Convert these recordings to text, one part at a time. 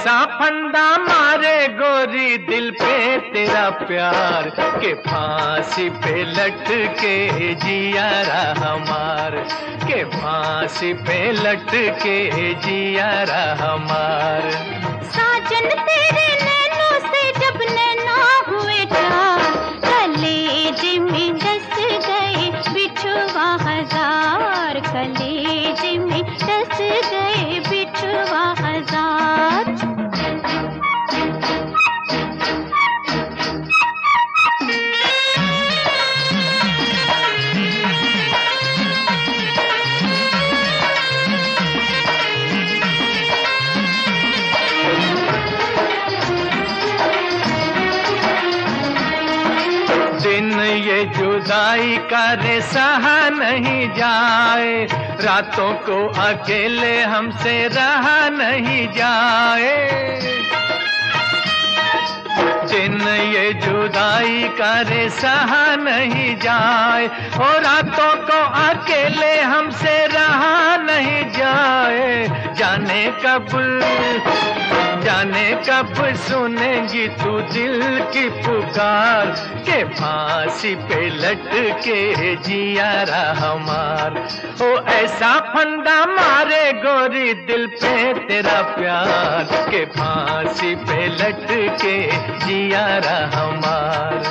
ऐसा फंदा मारे गोरी दिल पे तेरा प्यार के फांसी पे लटके जियारा हमार, के फांसी पे लटके जियारा हमार। साजन तेरे नैनों से जब नैना हुए चार, कलेज में डस गए बिछुआ हजार, कलेज में डस गए बिछुआ हजार। दिन ये जुदाई का रे सहा नहीं जाए, रातों को अकेले हमसे रहा नहीं जाए। दिन ये जुदाई का रे सहा नहीं जाए, और रातों को अकेले हमसे रहा नहीं जाए। जाने कब सुनेंगी तू दिल की पुकार, के फांसी पे लटके जियारा हमार। ओ ऐसा फंदा मारे गोरी दिल पे तेरा प्यार, के फांसी पे लटके जियारा हमार।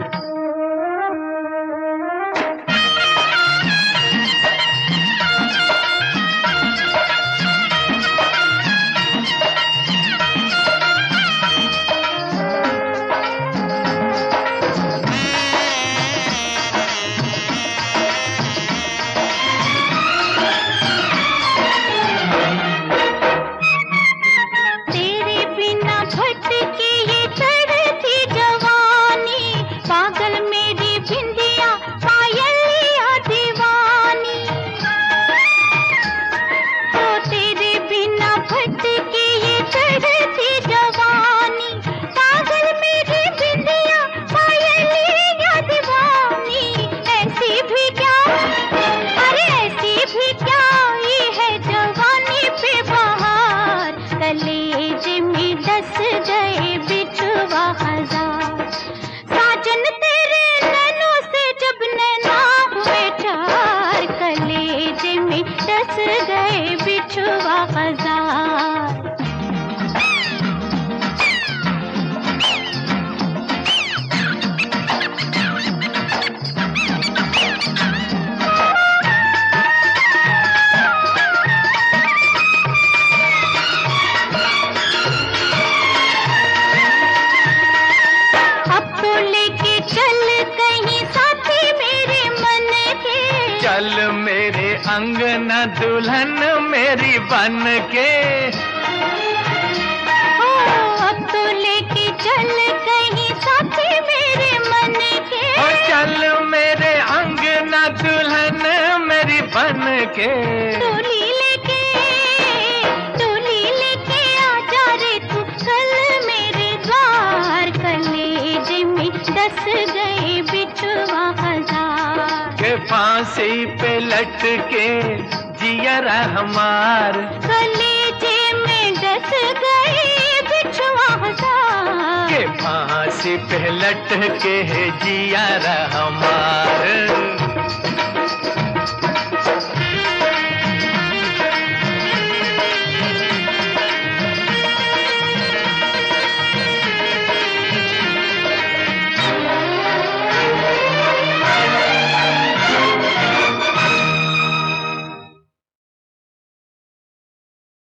कलेज में डस गए बिछुआ हजार, साजन तेरे नैनों से जब नैना हुए चार, कलेज में डस गए बिछुआ हजार। चल मेरे अंगना दुल्हन मेरी बन के, अब तो लेके चल कहीं साथी मेरे मन के। ओ चल मेरे अंगना दुल्हन मेरी बन के, डोली लेके आ जा रे तू कल मेरे द्वार, कलेज में डस गए बिछुआ हजार, के फांसी पे लटके जियरा हमार, कलेजे में डस गए बिछुआ हजार, के फांसी पे लटके जियरा हमार।